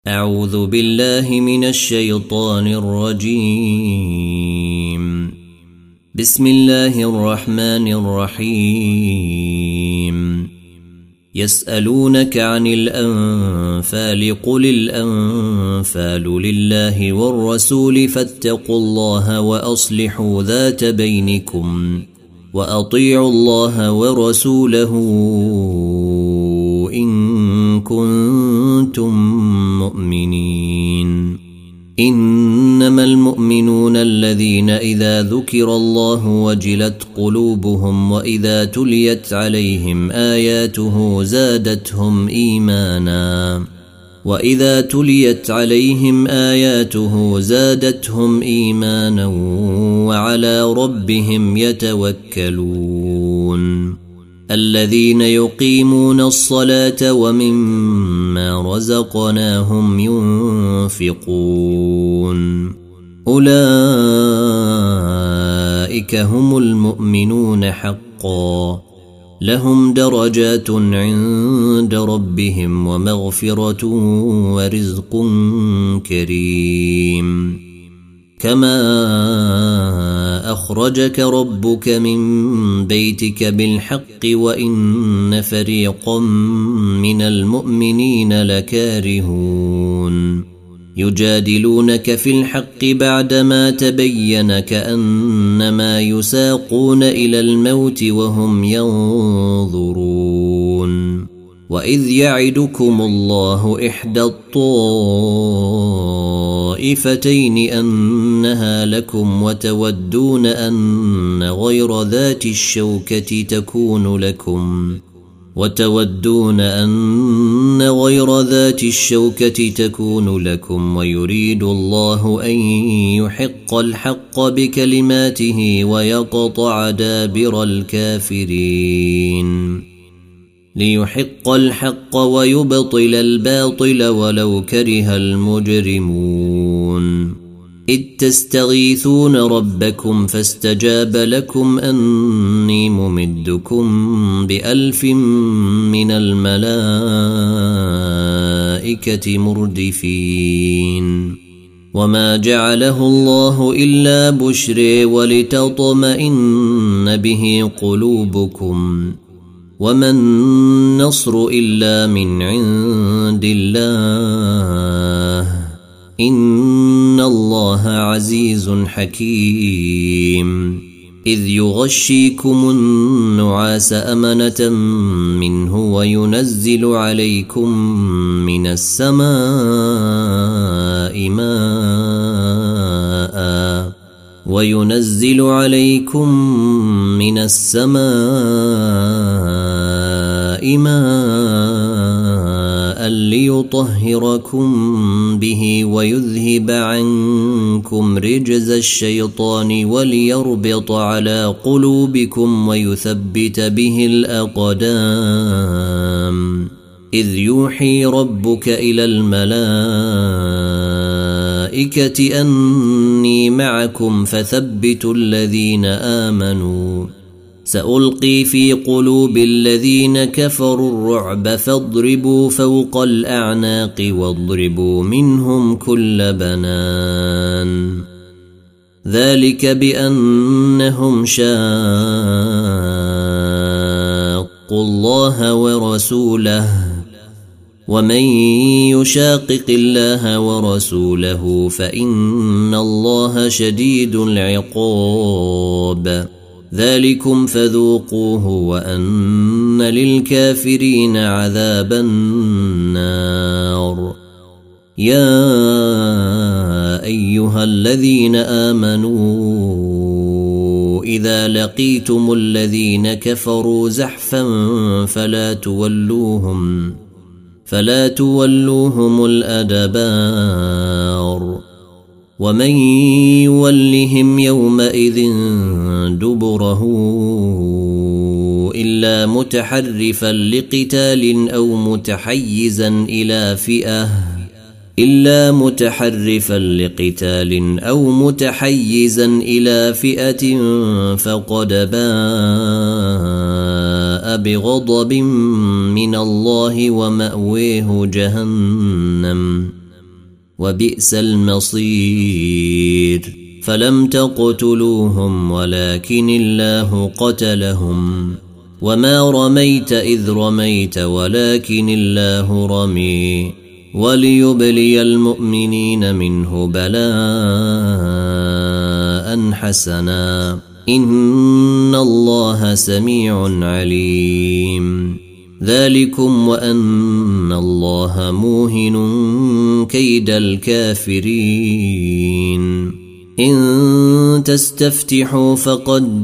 أعوذ بالله من الشيطان الرجيم. بسم الله الرحمن الرحيم. يسألونك عن الأنفال قل الأنفال لله والرسول فاتقوا الله وأصلحوا ذات بينكم وأطيعوا الله ورسوله إن كنتم مؤمنين. إنما المؤمنون الذين إذا ذكر الله وجلت قلوبهم وإذا تليت عليهم آياته زادتهم إيمانا وعلى ربهم يتوكلون. الذين يقيمون الصلاة ومما رزقناهم ينفقون أولئك هم المؤمنون حقا لهم درجات عند ربهم ومغفرة ورزق كريم. كما أخرجك ربك من بيتك بالحق وإن فريقا من المؤمنين لكارهون يجادلونك في الحق بعدما تبين كأنما يساقون إلى الموت وهم ينظرون. وإذ يعدكم الله إحدى الطائفتين أنها لكم وتودون أن غير ذات الشوكة تكون لكم ويريد الله أن يحق الحق بكلماته ويقطع دابر الكافرين ليحق الحق ويبطل الباطل ولو كره المجرمون. إذ تستغيثون ربكم فاستجاب لكم أني ممدكم ب1000 من الملائكة مردفين. وما جعله الله إلا بشرى ولتطمئن به قلوبكم وما النصر إلا من عند الله إن الله عزيز حكيم. إذ يغشيكم النعاس أمنة منه وينزل عليكم من السماء ماء ليطهركم به ويذهب عنكم رجز الشيطان وليربط على قلوبكم ويثبت به الأقدام. إذ يوحي ربك إلى الملائكة أني معكم فثبتوا الذين آمنوا سألقي في قلوب الذين كفروا الرعب فاضربوا فوق الأعناق واضربوا منهم كل بنان. ذلك بأنهم شاقوا الله ورسوله ومن يشاقق الله ورسوله فإن الله شديد العقاب. ذلكم فذوقوه وأن للكافرين عذاب النار. يا أيها الذين آمنوا إذا لقيتم الذين كفروا زحفا فلا تولوهم الأدبار. ومن يولهم يومئذ دبره إلا متحرفا لقتال أو متحيزا إلى فئة فقد باء بغضب من الله ومأويه جهنم وبئس المصير. فلم تقتلوهم ولكن الله قتلهم وما رميت إذ رميت ولكن الله رمي وليبلي المؤمنين منه بلاء حسنا إن الله سميع عليم. ذلكم وأن الله موهن كيد الكافرين. إن تستفتحوا فقد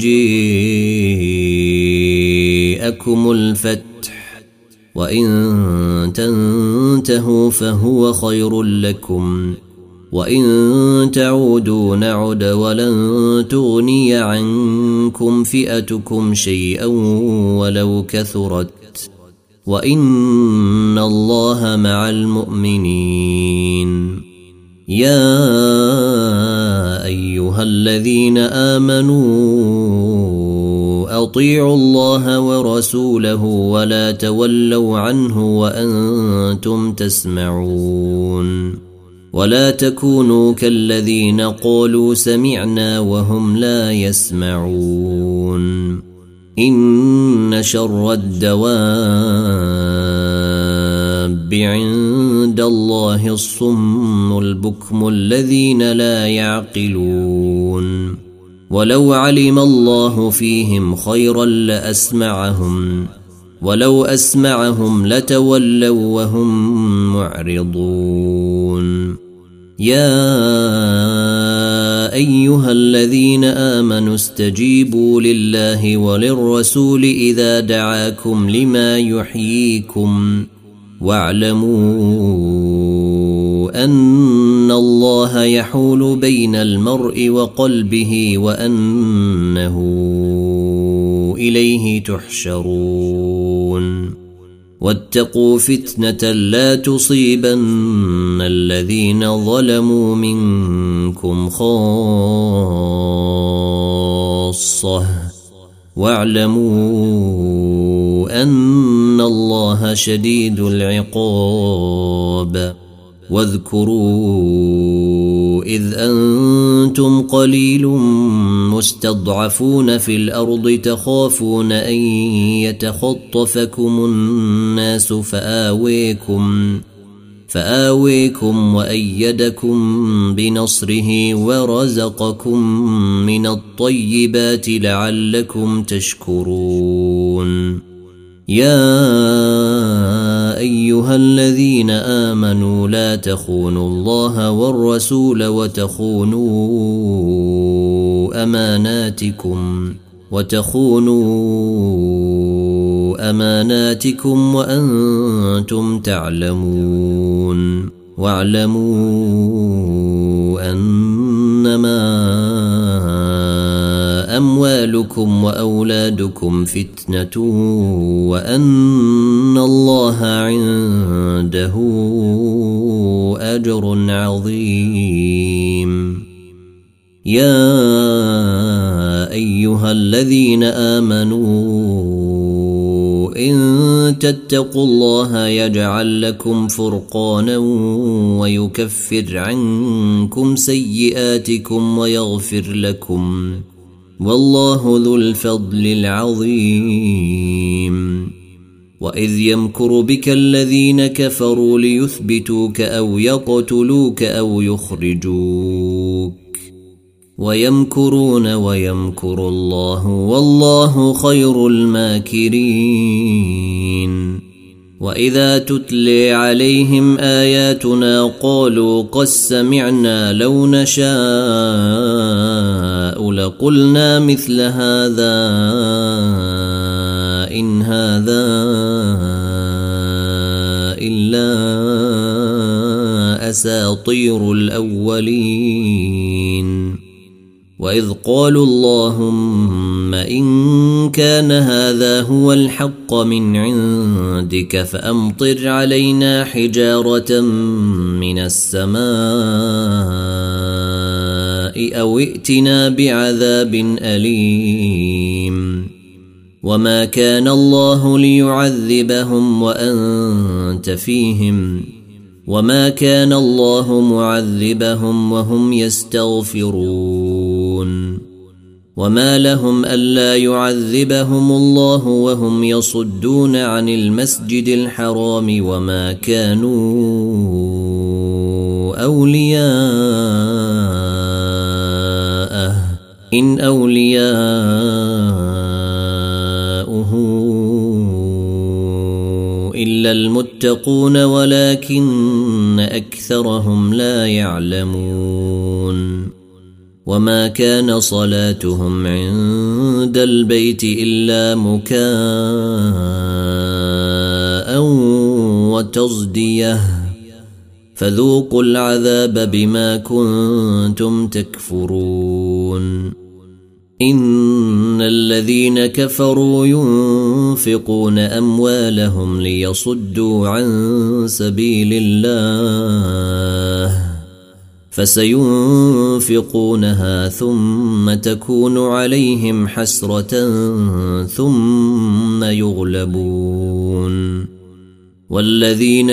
جاءكم الفتح وإن تنتهوا فهو خير لكم وإن تعودوا نعد ولن تغني عنكم فئتكم شيئا ولو كثرت وإن الله مع المؤمنين. يا أيها الذين آمنوا أطيعوا الله ورسوله ولا تولوا عنه وأنتم تسمعون. ولا تكونوا كالذين قالوا سمعنا وهم لا يسمعون. إن شر الدواب عند الله الصم البكم الذين لا يعقلون. ولو علم الله فيهم خيرا لأسمعهم ولو أسمعهم لتولوا وهم معرضون. يا أيها الذين آمنوا استجيبوا لله وللرسول إذا دعاكم لما يحييكم واعلموا أن الله يحول بين المرء وقلبه وأنه إليه تحشرون. واتقوا فتنة لا تصيبن الذين ظلموا منكم خاصة واعلموا أن الله شديد العقاب. واذكروا إذ أنتم قليل مستضعفون في الأرض تخافون أن يتخطفكم الناس فآويكم وأيدكم بنصره ورزقكم من الطيبات لعلكم تشكرون. يا أيها الذين آمنوا لا تخونوا الله والرسول وتخونوا أماناتكم وأنتم تعلمون. واعلموا أنما أموالكم وأولادكم فتنة وأن الله عنده أجر عظيم. يا أيها الذين آمنوا إن تتقوا الله يجعل لكم فرقانا ويكفر عنكم سيئاتكم ويغفر لكم والله ذو الفضل العظيم. وإذ يمكر بك الذين كفروا ليثبتوك أو يقتلوك أو يخرجوك ويمكرون ويمكر الله والله خير الماكرين. وإذا تتلي عليهم آياتنا قالوا قد سمعنا لو نشاء لقلنا مثل هذا إن هذا إلا أساطير الأولين. وإذ قالوا اللهم إن كان هذا هو الحق من عندك فأمطر علينا حجارة من السماء أو ائتنا بعذاب أليم. وما كان الله ليعذبهم وأنت فيهم وما كان الله معذبهم وهم يستغفرون وما لهم ألا يعذبهم الله وهم يصدون عن المسجد الحرام وما كانوا أولياءه إن أولياؤه إلا المتقون ولكن أكثرهم لا يعلمون وما كان صلاتهم عند البيت إلا مكاء وتصدية فذوقوا العذاب بما كنتم تكفرون إن الذين كفروا ينفقون أموالهم ليصدوا عن سبيل الله فسينفقونها ثم تكون عليهم حسرة ثم يغلبون والذين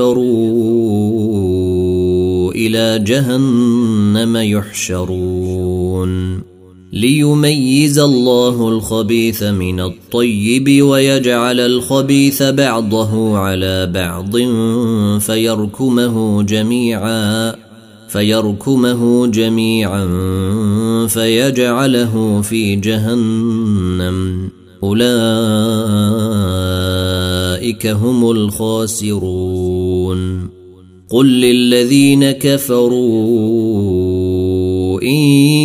كفروا إلى جهنم يحشرون ليميز الله الخبيث من الطيب ويجعل الخبيث بعضه على بعض فيركمه جميعا فيجعله في جهنم أولئك هم الخاسرون قل للذين كفروا إن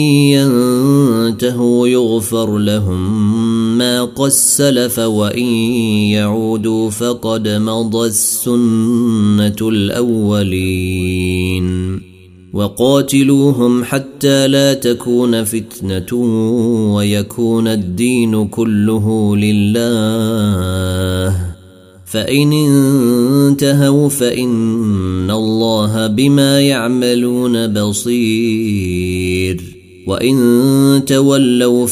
ينتهوا يغفر لهم ما قد سلف وإن يعودوا فقد مضت سنة الأولين وقاتلوهم حتى لا تكون فتنة ويكون الدين كله لله فإن انتهوا فإن الله بما يعملون بصير وإن تولوا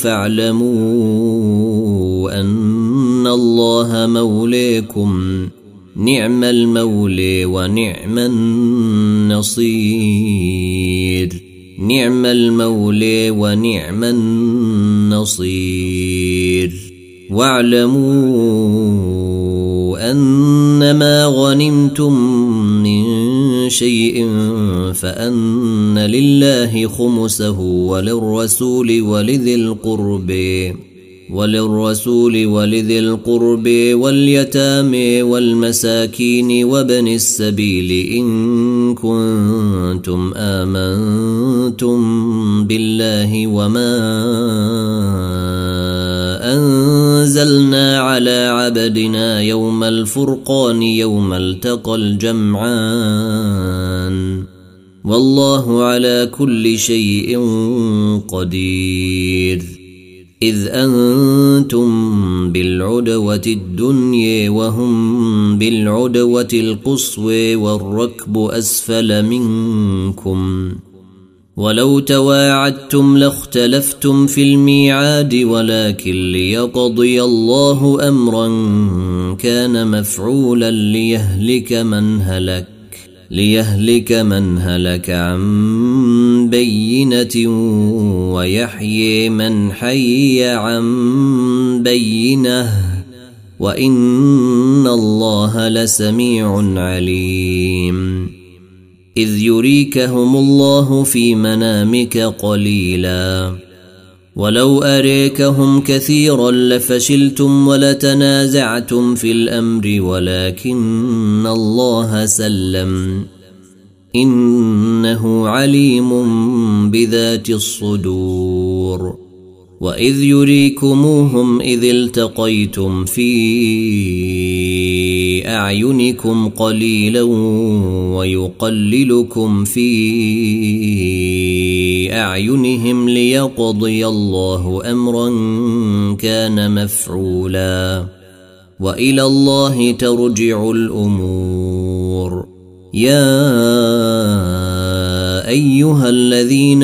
فاعلموا أن الله مولاكم نعم المولى ونعم النصير نعم المولى ونعم النصير واعلموا أنما غنمتم من شيء فأن لله خمسه وللرسول ولذي القرب واليتامى والمساكين وابن السبيل إن كنتم آمنتم بالله وما أنزلنا على عبدنا يوم الفرقان يوم التقى الجمعان والله على كل شيء قدير إذ أنتم بالعدوة الدنيا وهم بالعدوة القصوى والركب أسفل منكم ولو تواعدتم لاختلفتم في الميعاد ولكن ليقضي الله أمرا كان مفعولا ليهلك من هلك عن بينة ويحيي من حي عن بينة وإن الله لسميع عليم إذ يريكهم الله في منامك قليلا ولو أريكهم كثيرا لفشلتم ولتنازعتم في الأمر ولكن الله سلم إنه عليم بذات الصدور وإذ يريكموهم إذ التقيتم في أعينكم قليلا ويقللكم في أعينهم ليقضي الله أمرا كان مفعولا وإلى الله ترجع الأمور يا أيها الذين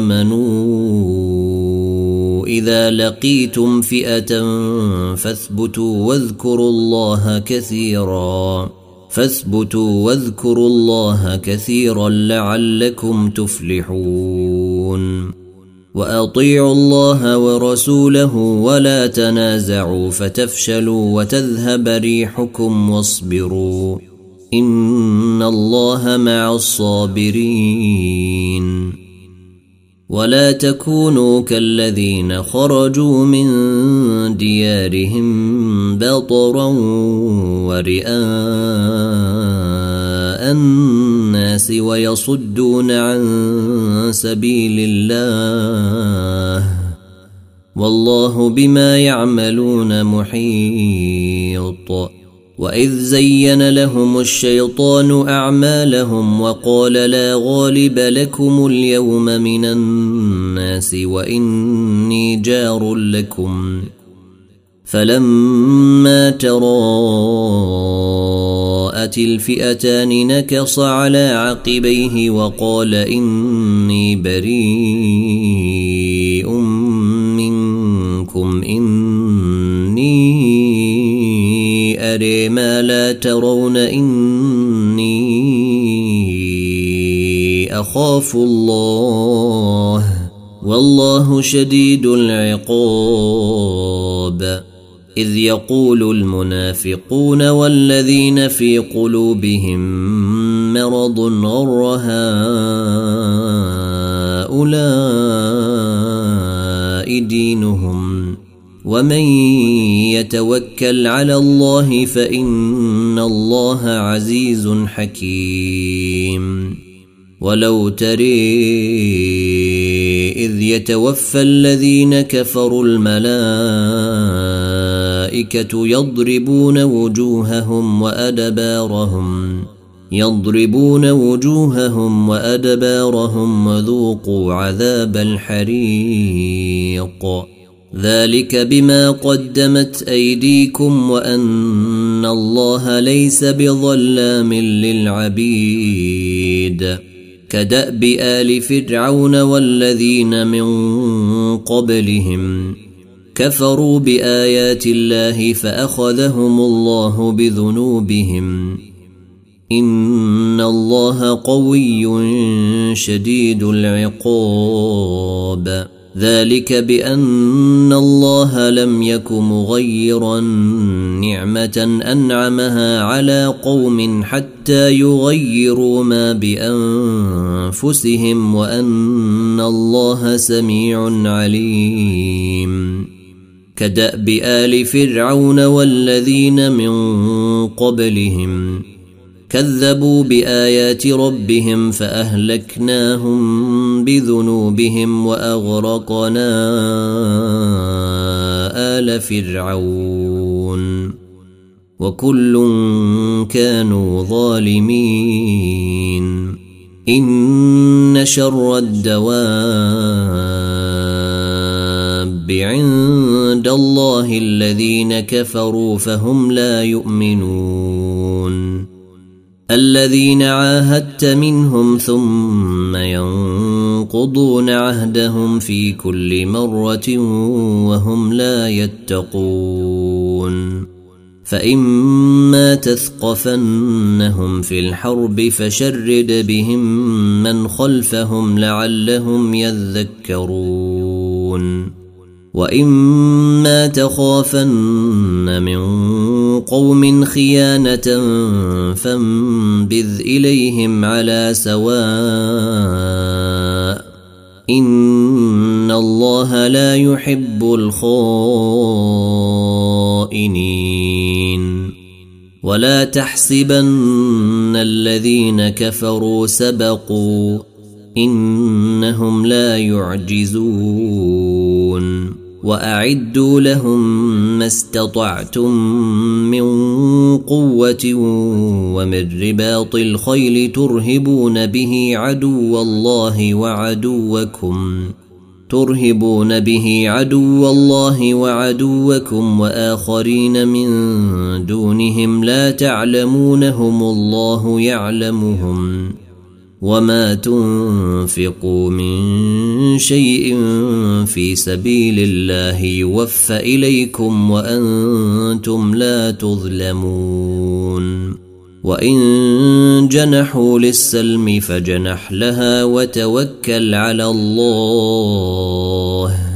آمنوا إذا لقيتم فئة فاثبتوا واذكروا الله كثيرا فاثبتوا واذكروا الله كثيرا لعلكم تفلحون وأطيعوا الله ورسوله ولا تنازعوا فتفشلوا وتذهب ريحكم واصبروا إن الله مع الصابرين ولا تكونوا كالذين خرجوا من ديارهم بطرا ورئاء الناس ويصدون عن سبيل الله والله بما يعملون محيط وإذ زين لهم الشيطان أعمالهم وقال لا غالب لكم اليوم من الناس وإني جار لكم فلما تراءت الفئتان نكص على عقبيه وقال إني بريء منكم إني أري ما لا ترون إني أخاف الله والله شديد العقاب إذ يقول المنافقون والذين في قلوبهم مرض غر هؤلاء دينهم ومن يتوكل على الله فإن الله عزيز حكيم ولو تري إذ يتوفى الذين كفروا الملائكة يضربون وجوههم وأدبارهم وذوقوا عذاب الحريق ذلك بما قدمت أيديكم وأن الله ليس بظلام للعبيد كدأب آل فرعون والذين من قبلهم كفروا بآيات الله فأخذهم الله بذنوبهم إن الله قوي شديد العقاب ذلك بأن الله لم يك مغيرا نعمة أنعمها على قوم حتى يغيروا ما بأنفسهم وأن الله سميع عليم كدأب آل فرعون والذين من قبلهم كذبوا بآيات ربهم فأهلكناهم بذنوبهم وأغرقنا آل فرعون وكل كانوا ظالمين إن شر الدواب عند الله الذين كفروا فهم لا يؤمنون الذين عاهدت منهم ثم ينقضون عهدهم في كل مرة وهم لا يتقون فإما تثقفنهم في الحرب فشرد بهم من خلفهم لعلهم يذكرون وإما تخافن من قوم خيانة فانبذ إليهم على سواء إن الله لا يحب الخائنين ولا تحسبن الذين كفروا سبقوا إنهم لا يعجزون وأعدوا لهم ما استطعتم من قوة ومن رباط الخيل ترهبون به عدو الله وعدوكم وآخرين من دونهم لا تعلمونهم الله يعلمهم وما تنفقوا من شيء في سبيل الله يوفى إليكم وأنتم لا تظلمون وإن جنحوا للسلم فجنح لها وتوكل على الله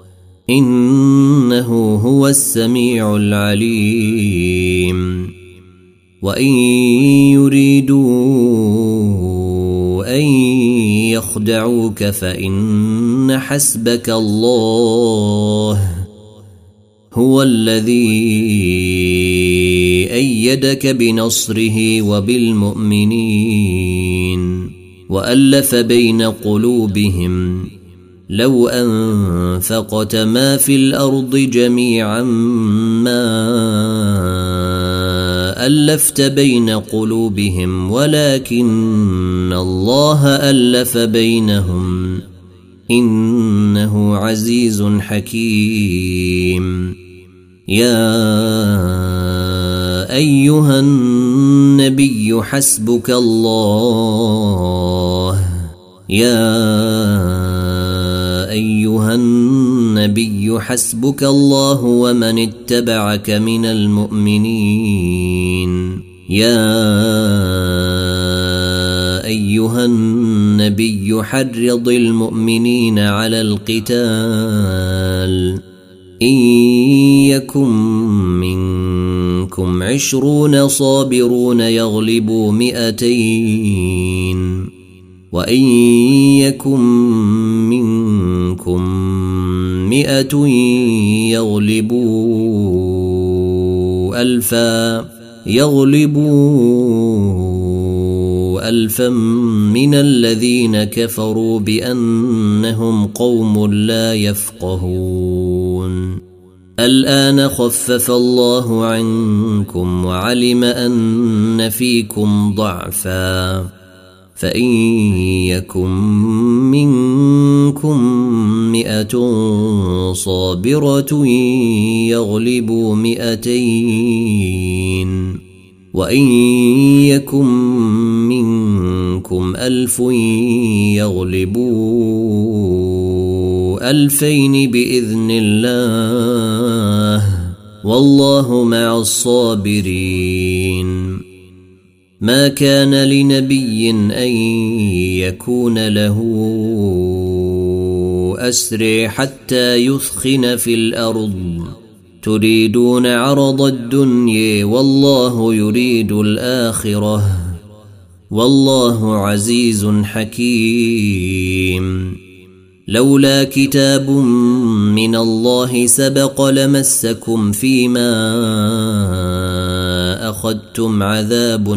إنه هو السميع العليم وإن يريدوا أن يخدعوك فإن حسبك الله هو الذي أيدك بنصره وبالمؤمنين وألف بين قلوبهم لو أنفقت ما في الأرض جميعا ما ألفت بين قلوبهم ولكن الله ألف بينهم إنه عزيز حكيم يا أيها النبي حسبك الله أيها النبي حسبك الله ومن اتبعك من المؤمنين أيها النبي حرض المؤمنين على القتال إن يكن منكم 20 صابرون يغلبوا 200 وإن يكن منكم 100 يغلبوا 1000 من الذين كفروا بأنهم قوم لا يفقهون الآن خفف الله عنكم وعلم أن فيكم ضعفا فإن يكن منكم 100 صابرة يغلبوا 200 وإن يكن منكم 1000 يغلبوا 2000 بإذن الله والله مع الصابرين ما كان لنبي أن يكون له أسر حتى يثخن في الأرض تريدون عرض الدنيا والله يريد الآخرة والله عزيز حكيم لولا كتاب من الله سبق لمسكم فيما أخذتم عذاب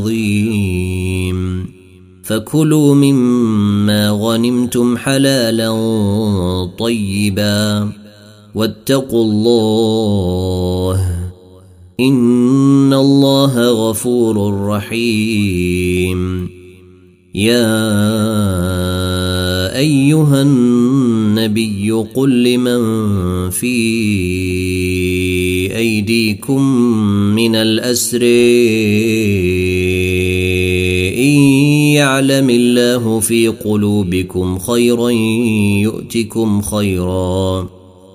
عظيم فكلوا مما غنمتم حلالا طيبا واتقوا الله إن الله غفور رحيم يا أيها النبي قل لمن في أيديكم من الأسر إن يعلم الله في قلوبكم خيرا يؤتكم خيرا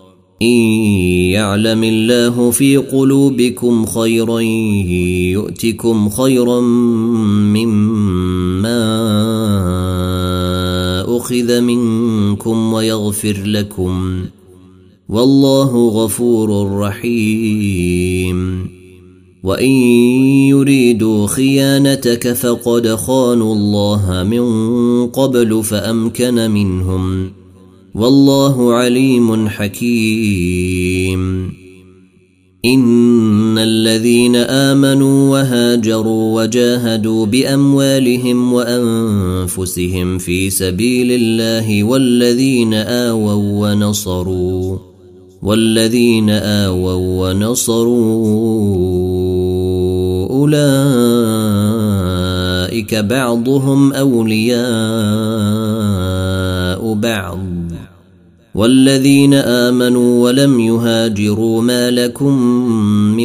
مما أخذ منكم ويغفر لكم والله غفور رحيم وإن يريدوا خيانتك فقد خانوا الله من قبل فأمكن منهم والله عليم حكيم إن الذين آمنوا وهاجروا وجاهدوا بأموالهم وأنفسهم في سبيل الله والذين آووا ونصروا أولئك بعضهم أولياء بعض والذين آمنوا ولم يهاجروا ما لكم من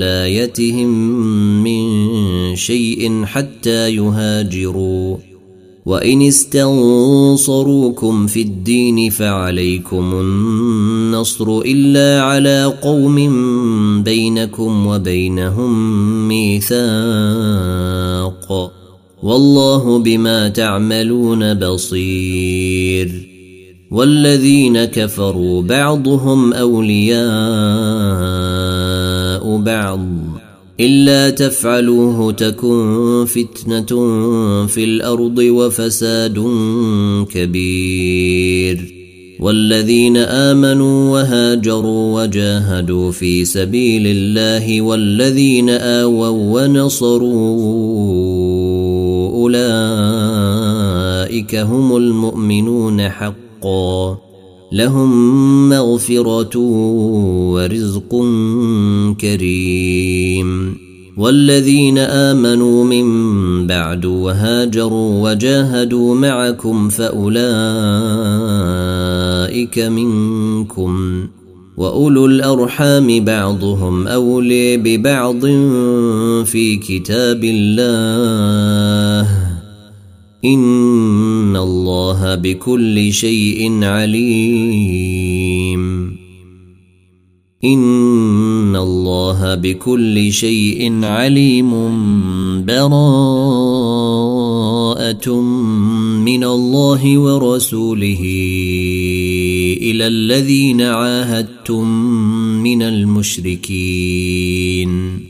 ولايتهم من شيء حتى يهاجروا وإن استنصروكم في الدين فعليكم النصر إلا على قوم بينكم وبينهم ميثاق والله بما تعملون بصير والذين كفروا بعضهم أولياء بعض إلا تفعلوه تكن فتنة في الأرض وفساد كبير والذين آمنوا وهاجروا وجاهدوا في سبيل الله والذين آووا ونصروا أولئك هم المؤمنون حقا لهم مغفرة ورزق كريم والذين آمنوا من بعد وهاجروا وجاهدوا معكم فأولئك منكم وأولو الأرحام بعضهم أولي ببعض في كتاب الله إن الله بكل شيء عليم إن الله بكل شيء عليم براءة من الله ورسوله إلى الذين عاهدتم من المشركين